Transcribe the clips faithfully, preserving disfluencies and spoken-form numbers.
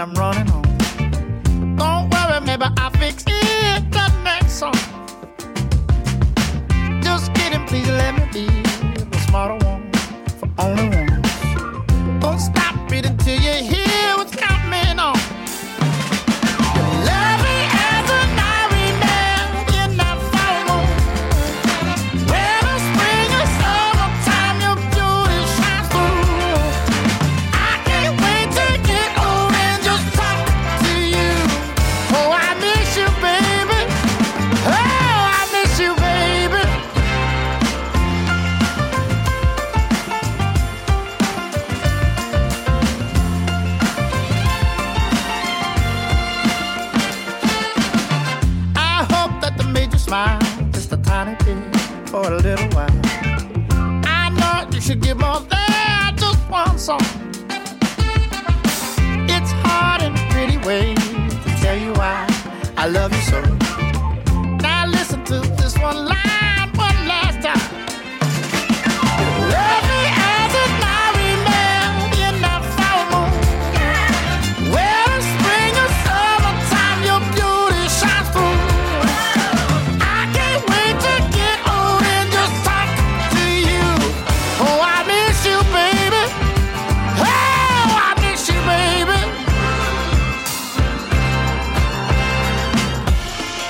I'm running home. Don't worry, maybe I'll fix it the next song. Just kidding, please let me be the smarter one for only once. Don't stop it until you hear what's coming on. Love me as a nightmare in that fall moon. Whether spring or summertime, your beauty shines through. I can't wait to get old and just talk to you. Oh, I miss you, baby. Oh, I miss you, baby. I hope that they made you smile just a tiny bit for a little while. I know you should give more than just one song. It's hard in a pretty way to tell you why I love you so. Now listen to this one line one last time. Love me as a nightmare in that fall moon. Whether spring or summertime, your beauty shines through. I can't wait to get old and just talk to you. Oh, I miss you, baby. Oh, I miss you, baby.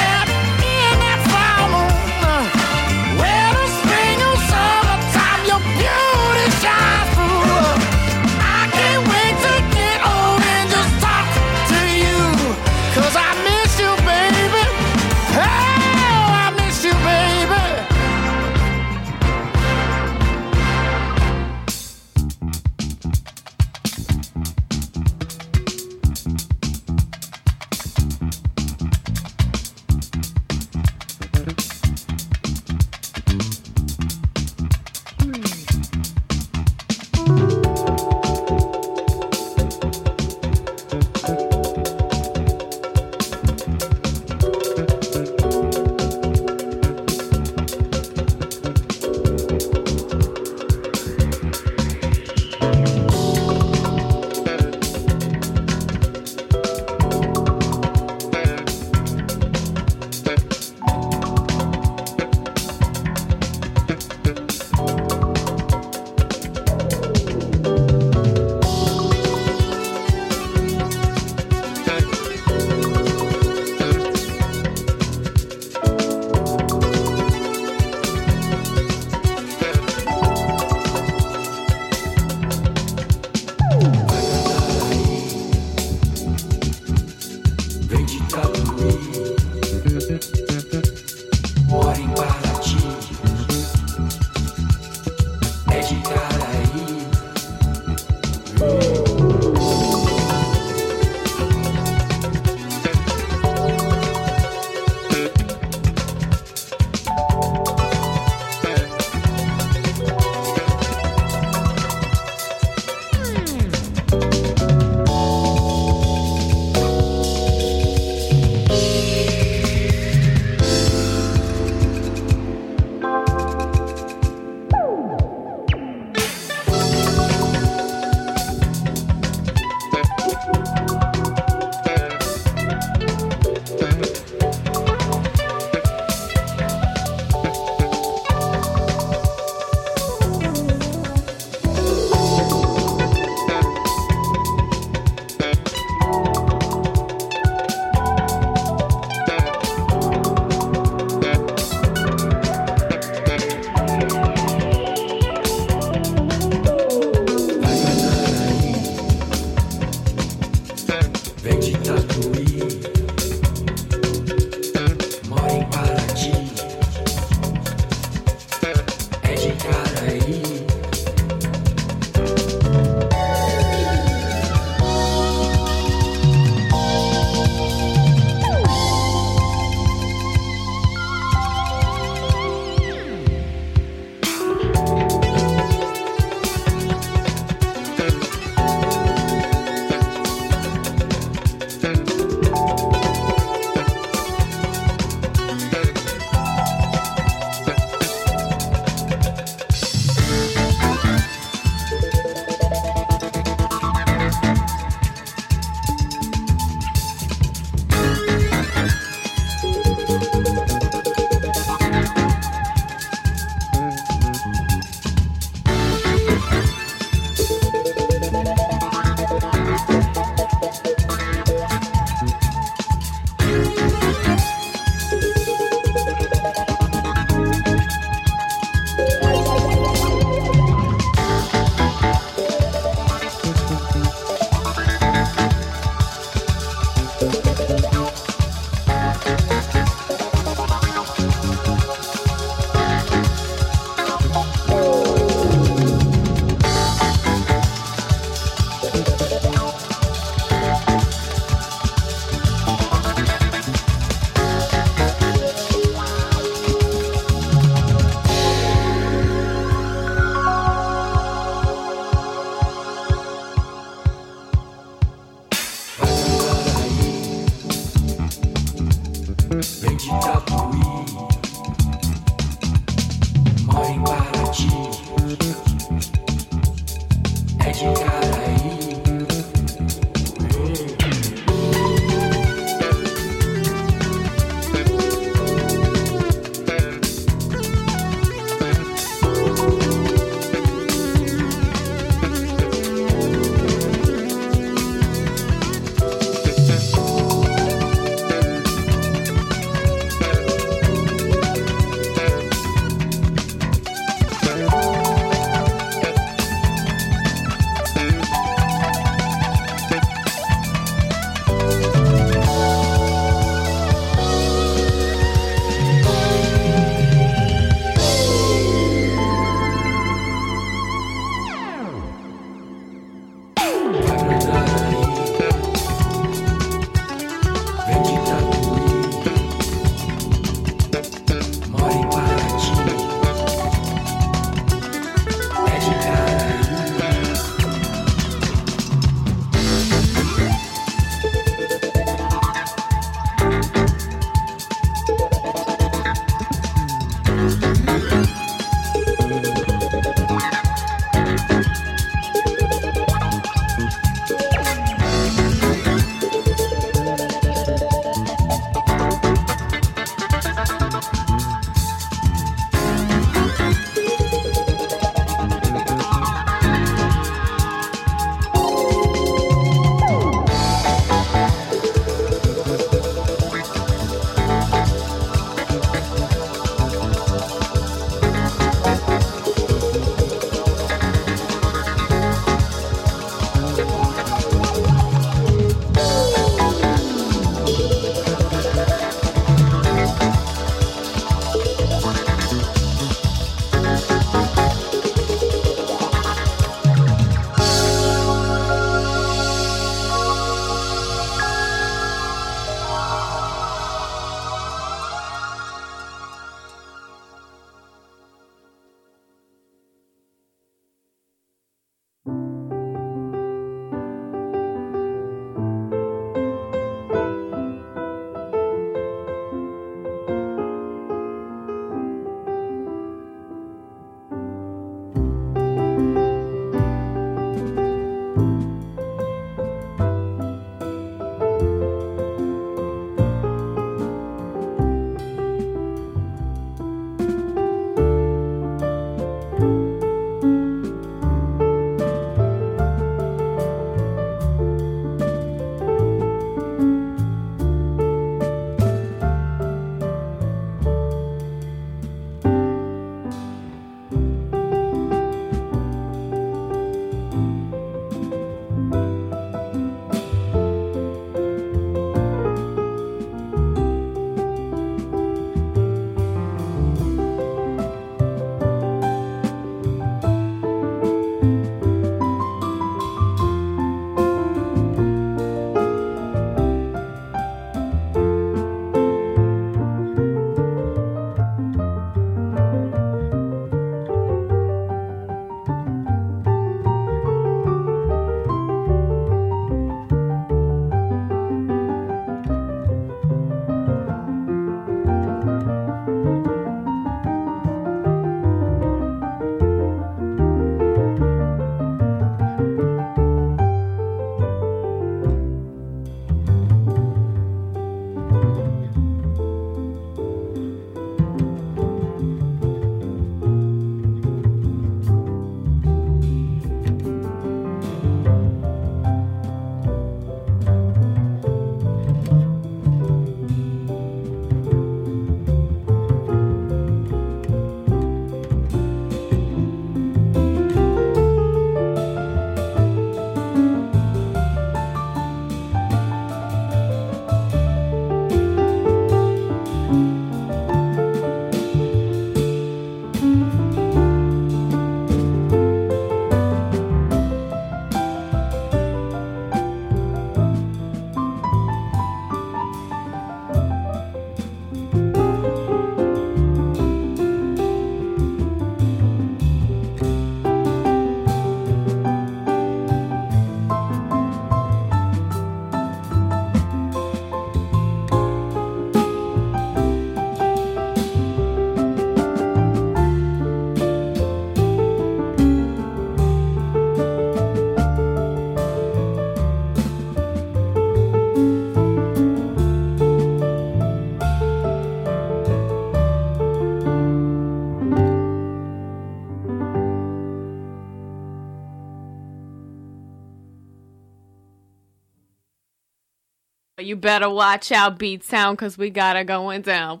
You better watch out, Beat Sound, because we got it going down.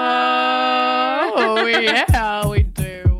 Oh, yeah, we do.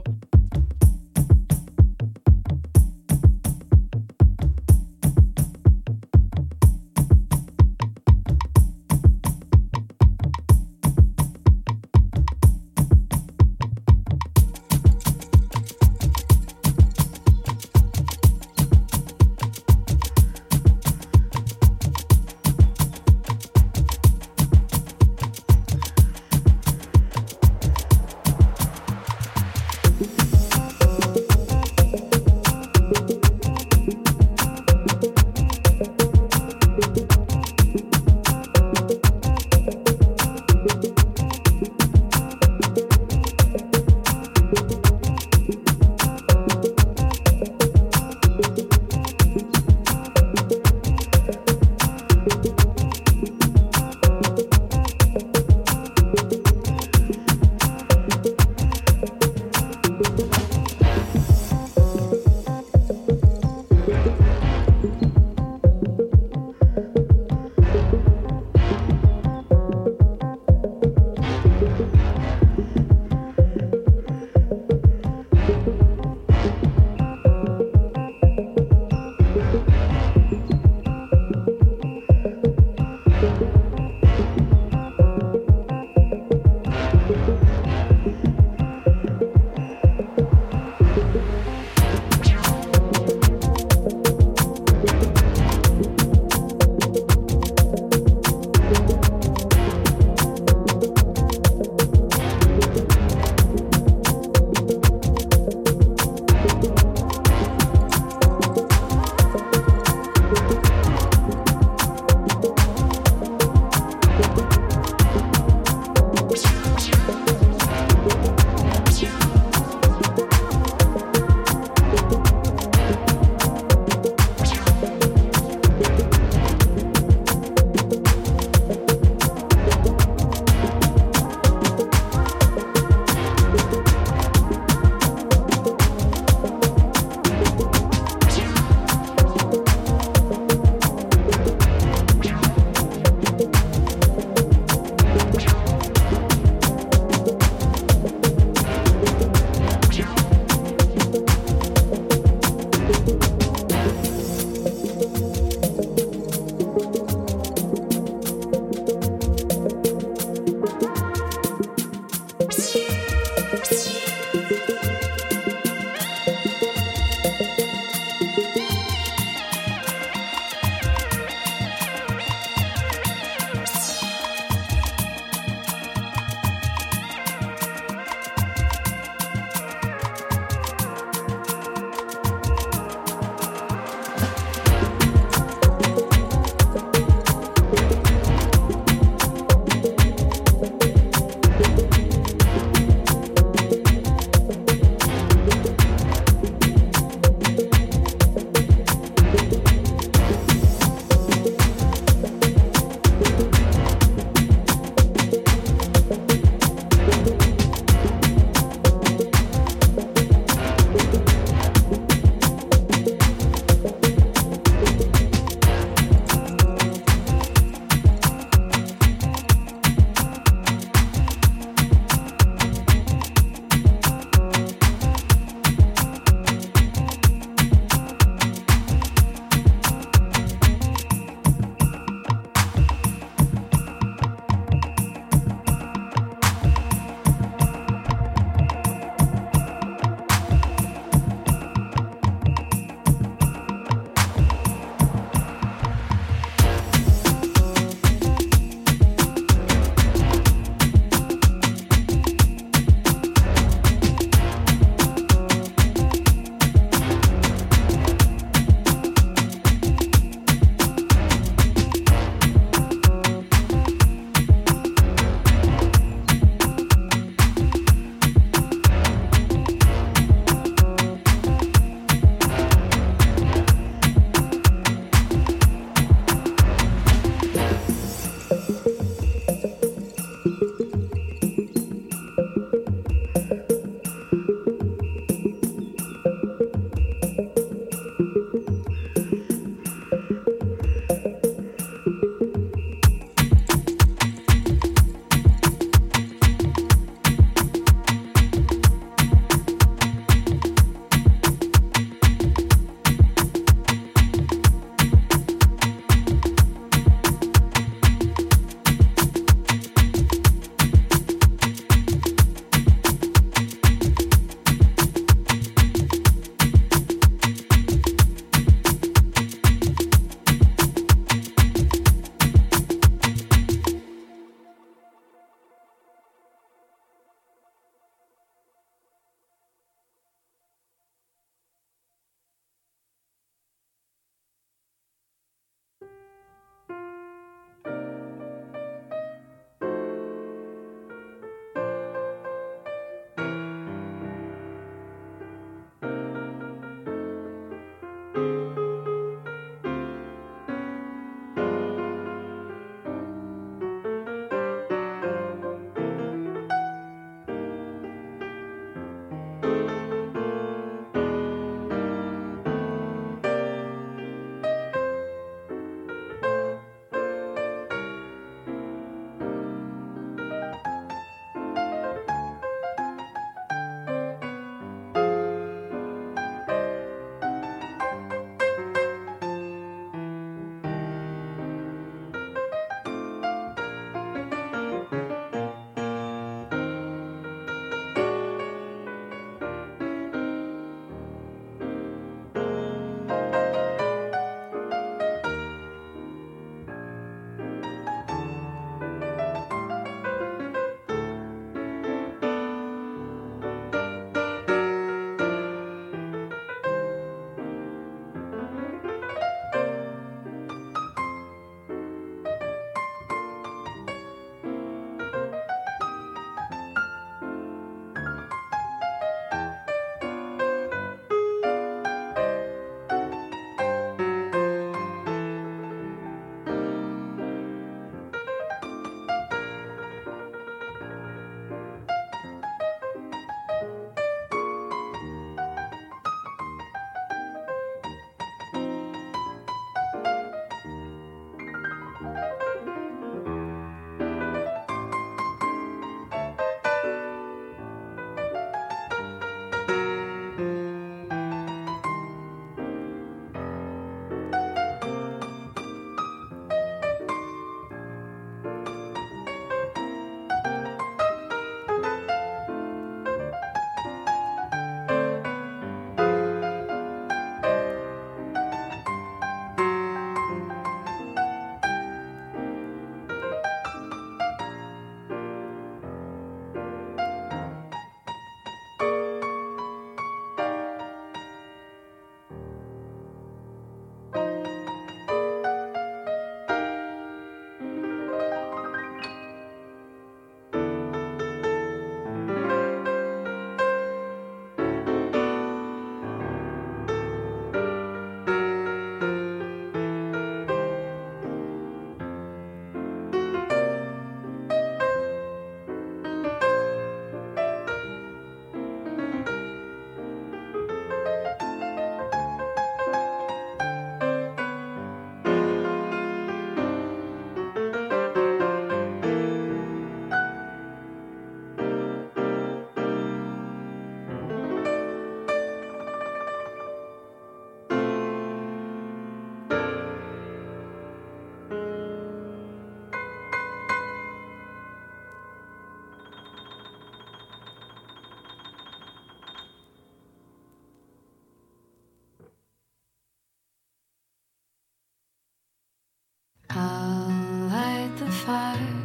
I'll light the fire.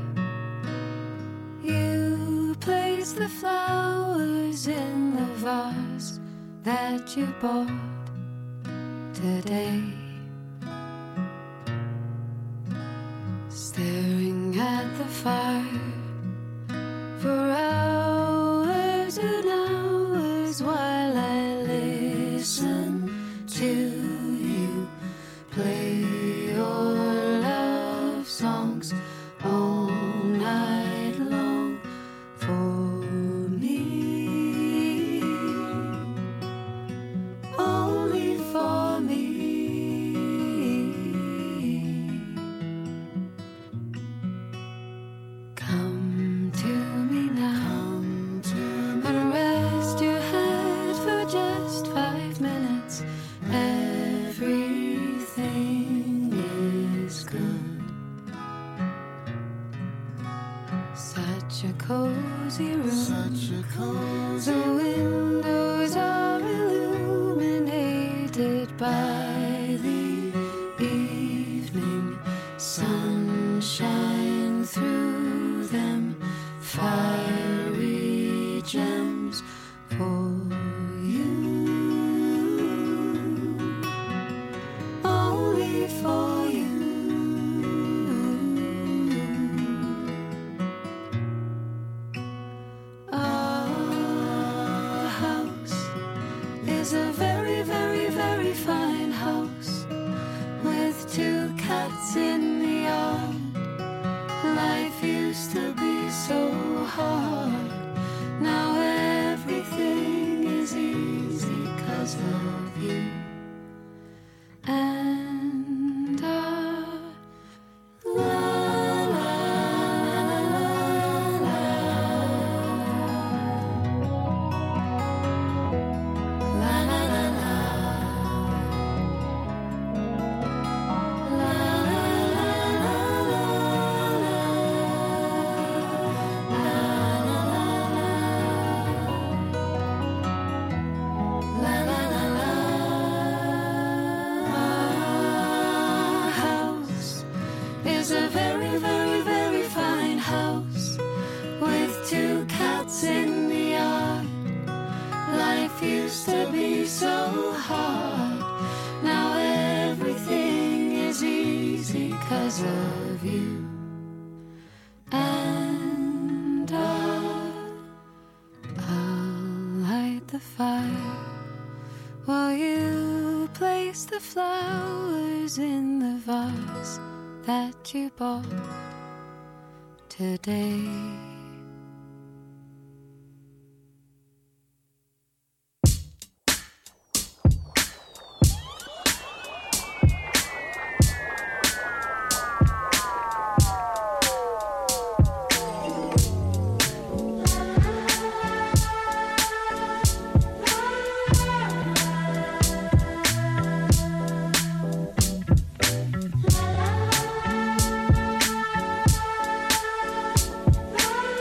You place the flowers in the vase that you bought today. Staring at the fire for hours and hours while I listen to you play your love songs all night long for me, only for me. Come to me now and rest your head for just five minutes. Everything is good. Such a cozy room. Such a cozy the windows are illuminated by the evening sunshine through them. Fiery gems for you, only for you. Our house is a very, very, very fine house with two cats in the yard. Life used to be so hard. Now everything is easy 'cause of you. And I la la la la la la la la used to be so hard. Now everything is easy 'cause of you. And I'll, I'll light the fire while you place the flowers in the vase that you bought today. La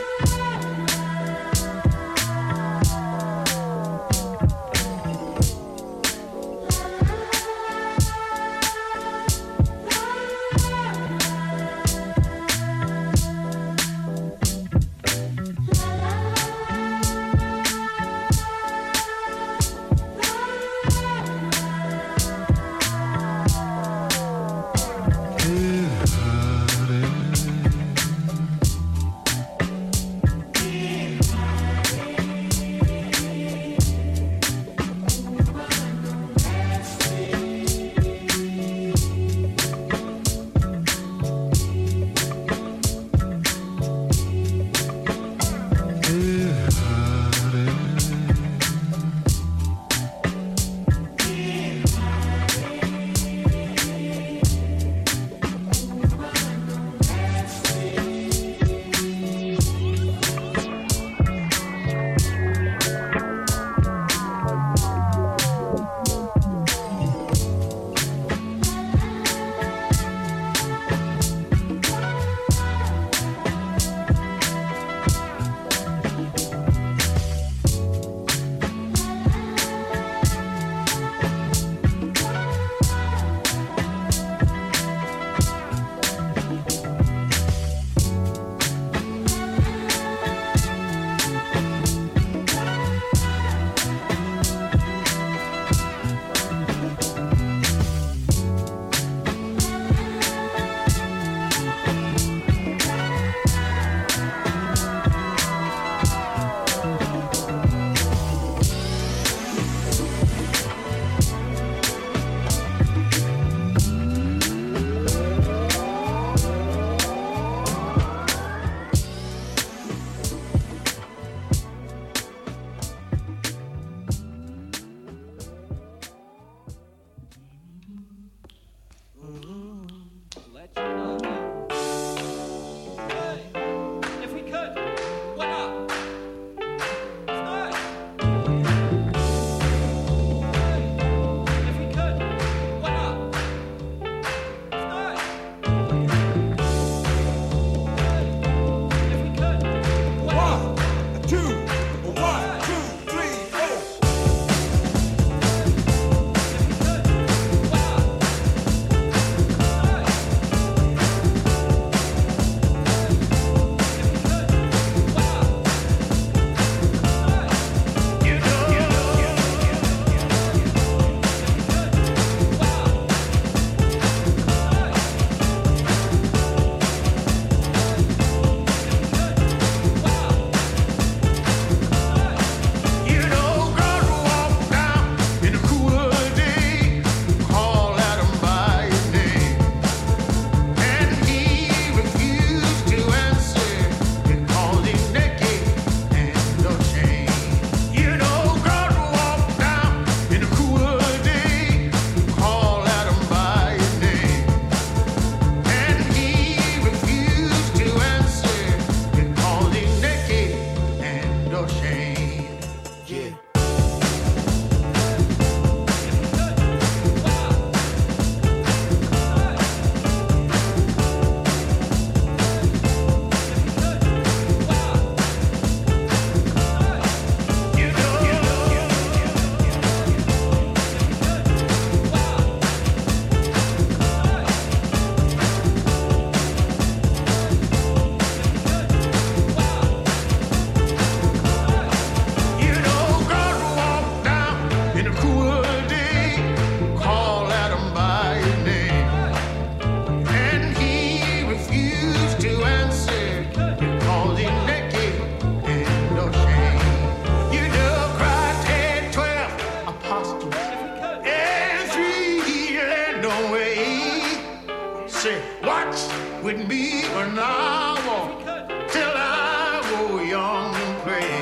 say, watch with me when I walk till I go young and gray.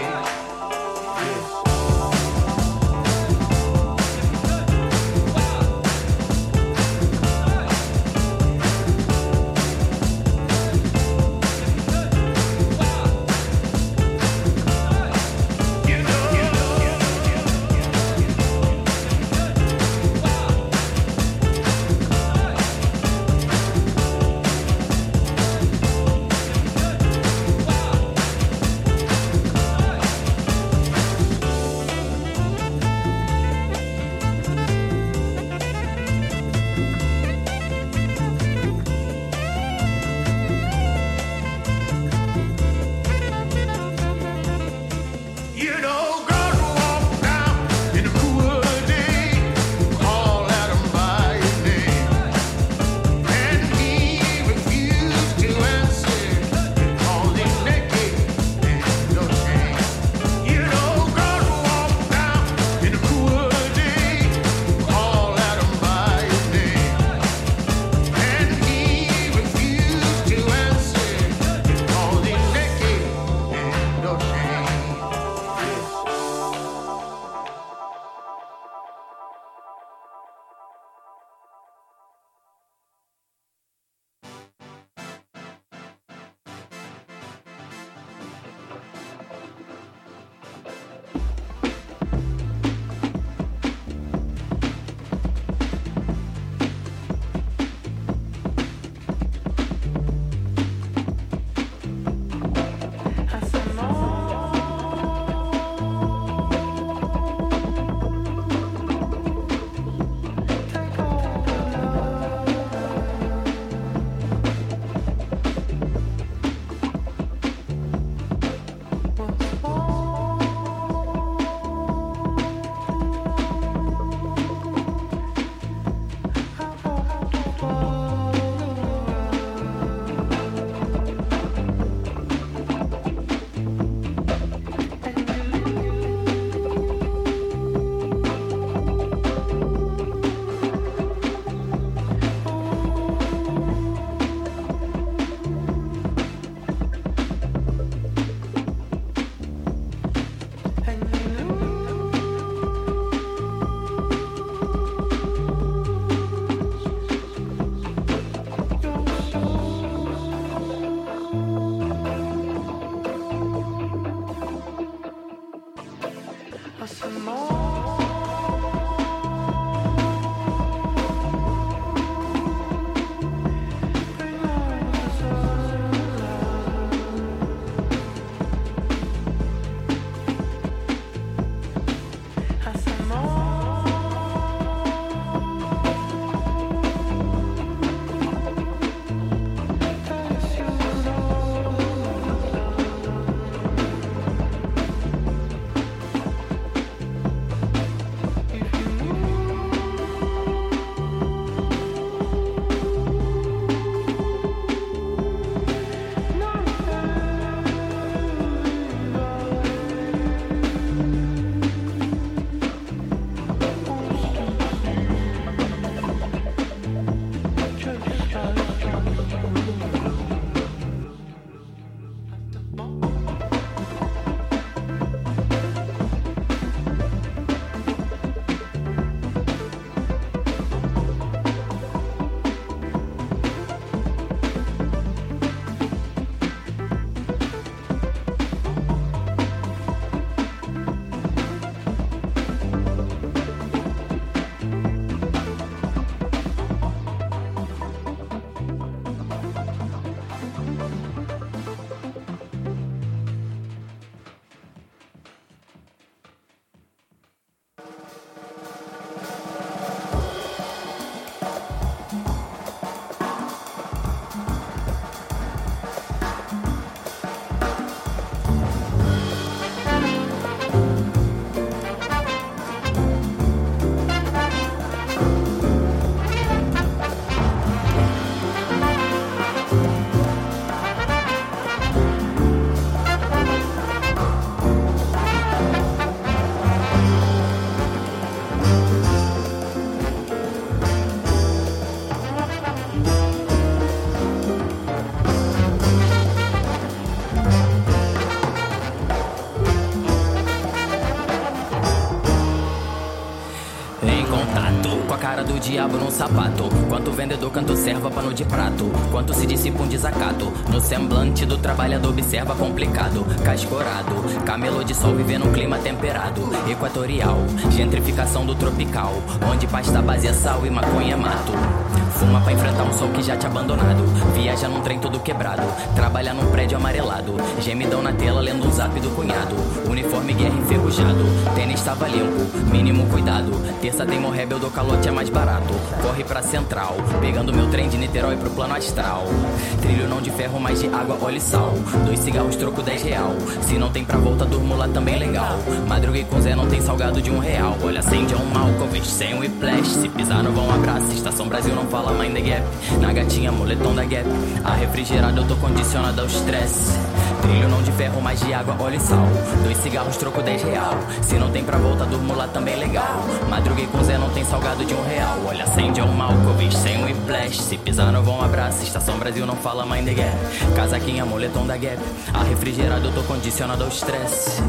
diabo num sapato. Quanto vendedor cantou serva pano de prato. Quanto se dissipa um desacato. No semblante do trabalhador observa complicado. Cascorado, camelô de sol vivendo um clima temperado. Equatorial, gentrificação do tropical. Onde pasta base é sal e maconha é mato. Fuma pra enfrentar um sol que já te abandonado. Viaja num trem todo quebrado. Trabalha num prédio amarelado. Gemidão na tela lendo um zap do cunhado. Uniforme guerra enferrujado. Tênis tava limpo, mínimo cuidado. Terça tem morrebe, eu dou calote, é mais barato. Corre pra central, pegando meu trem de Niterói pro plano astral. Trilho não de ferro, mas de água, óleo e sal. Dois cigarros, troco dez real. Se não tem pra volta, durmo lá também legal. Madruguei com Zé, não tem salgado de um real. Olha, acende é um Malkovich, sem um whiplash. Se pisar no vão, abraça. Estação Brasil não fala Mind the Gap. Na gatinha, moletom da Gap. A refrigerada eu tô condicionado ao stress. Trilho não de ferro, mas de água, óleo e sal. Dois cigarros, troco dez real. Se não tem pra volta, durmo lá também legal. Madruguei com Zé, não tem salgado de um real. Olha, acende é um Malkovich, sem um whiplash. Se pisar no vão, abraça. Estação Brasil não fala Mind the Gap. Casaquinha, moletom da Gap. A refrigerada eu tô condicionado ao stress.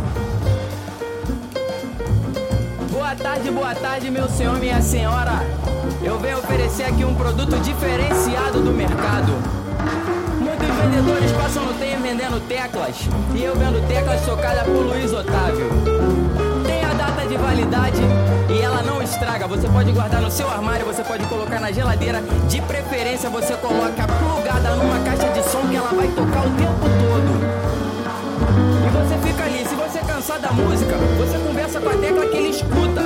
Boa tarde, boa tarde, meu senhor, minha senhora. Eu venho oferecer aqui um produto diferenciado do mercado. Muitos vendedores passam no tempo vendendo teclas. E eu vendo teclas tocadas por Luiz Otávio. Tem a data de validade e ela não estraga. Você pode guardar no seu armário, você pode colocar na geladeira. De preferência você coloca plugada numa caixa de som que ela vai tocar o tempo todo. E você fica ali, se você cansar da música, você conversa com a tecla que ele escuta.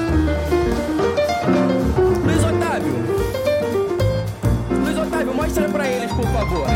Luiz Otávio, Luiz Otávio, mostra pra eles, por favor.